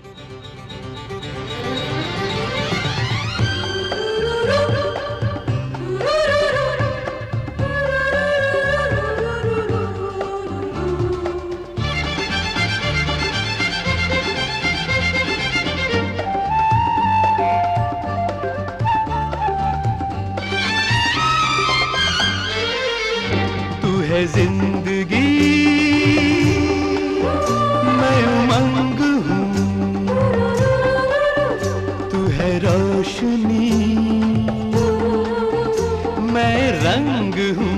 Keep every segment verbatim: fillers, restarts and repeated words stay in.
है जिंदगी मैं उमंग हूँ, तू है रोशनी मैं रंग हूँ।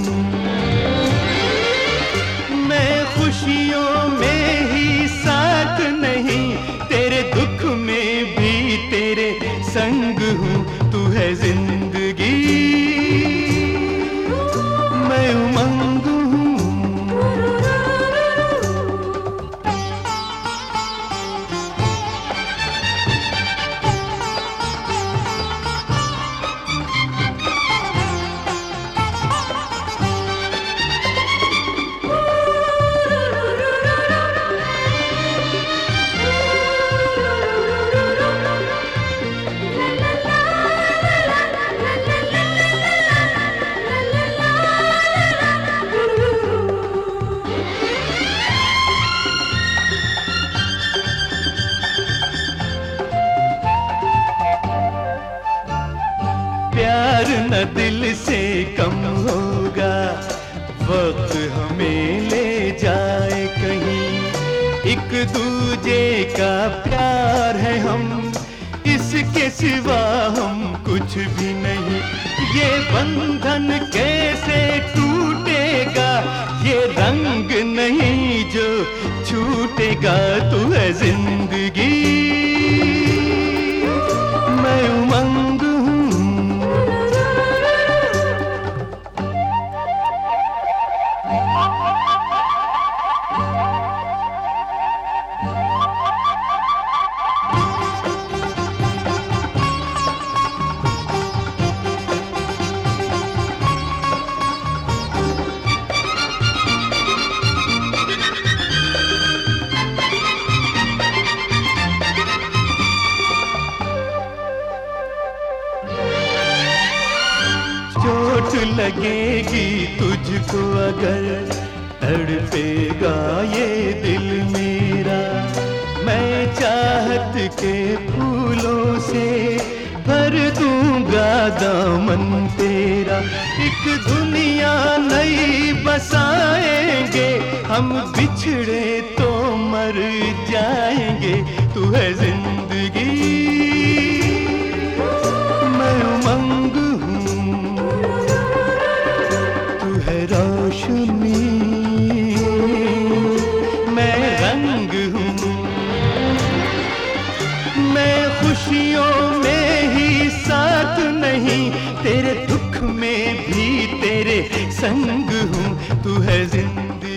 मैं खुशियों में ही साथ नहीं, तेरे दुख में भी तेरे संग हूँ। तू है जिंदगी मैं उमंग हूँ। प्यार न दिल से कम होगा, वक्त हमें ले जाए कहीं। एक दूजे का प्यार है हम, इसके सिवा हम कुछ भी नहीं। ये बंधन कैसे टूटेगा, ये रंग नहीं जो छूटेगा। तू है जिंदगी मैं उमंग हूँ। चोट लगेगी तुझको अगर, तड़पेगा ये दिल मेरा। मैं चाहत के फूलों से भर दूंगा दामन तेरा। एक दुनिया नई बसाएंगे हम, बिछड़े तो मर जाएंगे। तू है जिंदगी मैं उमंग हूँ, तू है रोशनी मैं रंग हूँ। मैं खुशियों में ही साथ नहीं, तेरे दुख में भी तेरे संग हूँ। तू है जिंदगी